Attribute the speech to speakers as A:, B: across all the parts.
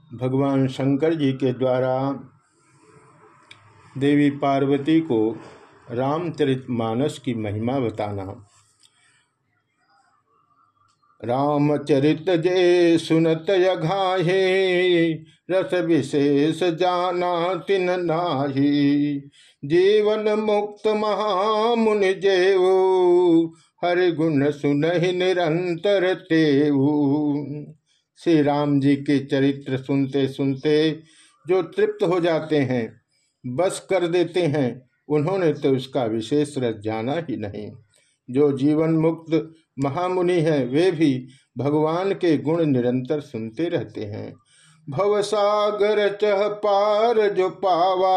A: भगवान शंकर जी के द्वारा देवी पार्वती को रामचरितमानस की महिमा बताना। रामचरित जे सुनत यघाहे, रस विशेष जाना तिन नाही। जीवन मुक्त महामुनि जेऊ, हरि गुण सुनहि निरंतर तेऊ। श्री राम जी के चरित्र सुनते सुनते जो तृप्त हो जाते हैं, बस कर देते हैं, उन्होंने तो उसका विशेष रस जाना ही नहीं। जो जीवन मुक्त महामुनि हैं, वे भी भगवान के गुण निरंतर सुनते रहते हैं। भवसागर चह पार जो पावा,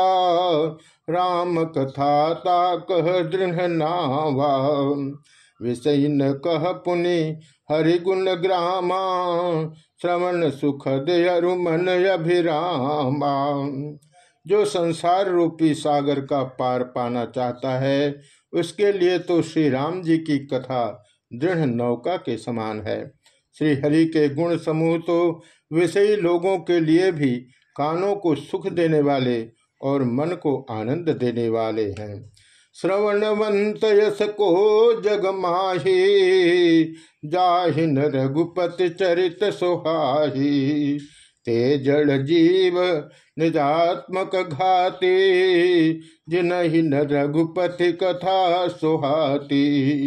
A: राम कथा ता कह दृढ़ नावा। विषय न कह पुनि हरि गुण ग्रामा, श्रवण सुखद अरु मन अभिरामा। जो संसार रूपी सागर का पार पाना चाहता है, उसके लिए तो श्री राम जी की कथा दृढ़ नौका के समान है। श्री हरि के गुण समूह तो विषयी लोगों के लिए भी कानों को सुख देने वाले और मन को आनंद देने वाले हैं। श्रवणवंत यस को जग माही, जाहिन रघुपति चरित सुहाही। ते जड़ जीव निजात्मक घाती, जिनहि न रघुपति कथा सुहाती।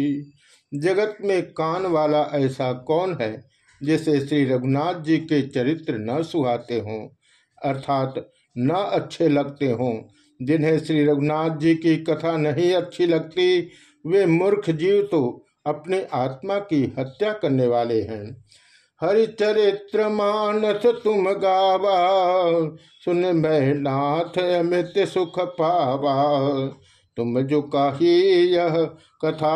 A: जगत में कान वाला ऐसा कौन है जिसे श्री रघुनाथ जी के चरित्र न सुहाते हों, अर्थात न अच्छे लगते हों। जिन्हें श्री रघुनाथ जी की कथा नहीं अच्छी लगती, वे मूर्ख जीव तो अपने आत्मा की हत्या करने वाले हैं। हरिचरित्र मानस तुम गावा, सुन मैं नाथ अमित सुख पावा। तुम जो कही यह कथा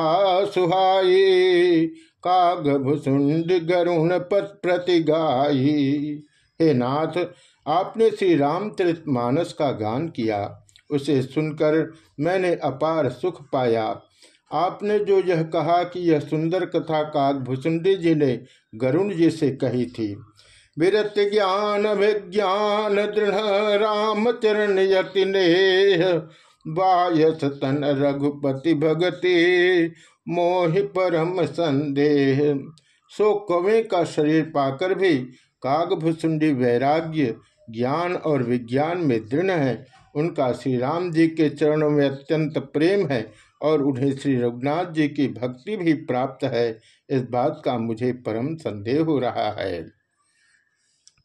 A: सुहाई, काग भुसुंड गरुण पत प्रति गाई। हे नाथ, आपने श्री रामचरितमानस का गान किया, उसे सुनकर मैंने अपार सुख पाया। आपने जो यह कहा कि यह सुंदर कथा कागभुसुंडी जी ने गरुण जी से कही थी। विरत ज्ञान विज्ञान दृढ़ रामचरण यति नेह, बायस तन रघुपति भगति मोहि परम संदेह। सो कौवे का शरीर पाकर भी कागभुसुंडी वैराग्य ज्ञान और विज्ञान में दृढ़ है। उनका श्री राम जी के चरणों में अत्यंत प्रेम है और उन्हें श्री रघुनाथ जी की भक्ति भी प्राप्त है। इस बात का मुझे परम संदेह हो रहा है।